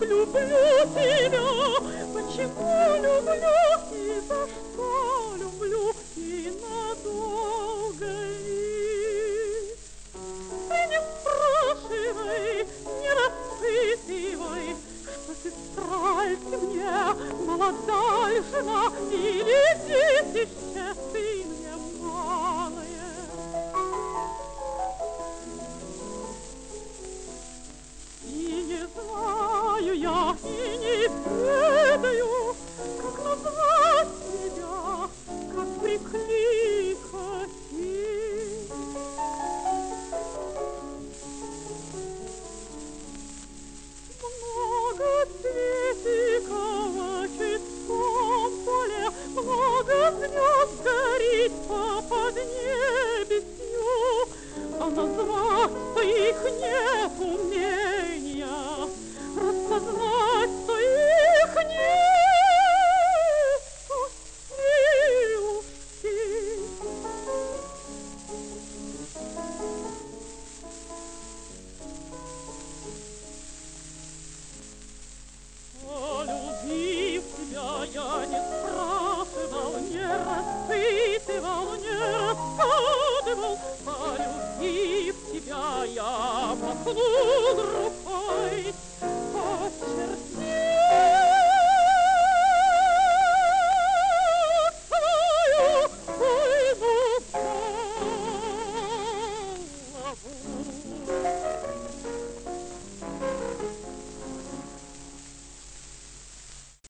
люблю тебя, почему люблю и за что люблю, и надолго ли. Ты не спрашивай, не распытывай, что ты страсть мне, молодая жена, или детище ты мне малое. И не знаю я, и не ведаю, как назвать тебя, как прикликать. Много цветиков в чистом поле, много звезд горит по поднебесью, а назвать-то их нет умения, распознать-то их нету силушки. Полюбив тебя, я не спрашивал, не распытывал, не рассказывал. Полюбив тебя, я махнул рукой по черте свою уйду в голову.